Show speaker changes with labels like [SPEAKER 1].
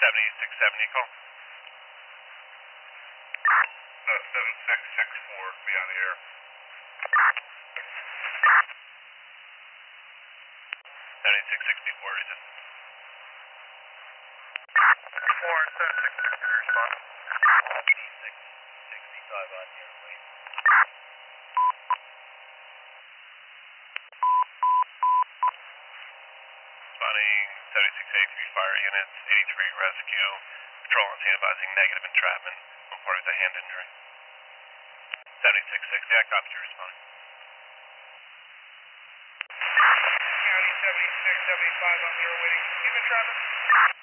[SPEAKER 1] 7670, call. 7664, be on the air. 7664, is it? 7660, respond. 7665 on your way. Responding 7683 fire units, 83 rescue. Patrol on scene advising negative entrapment. Reporting a hand injury. 7660, I copy you responding.
[SPEAKER 2] County 7675 on the air waiting. Human traffic.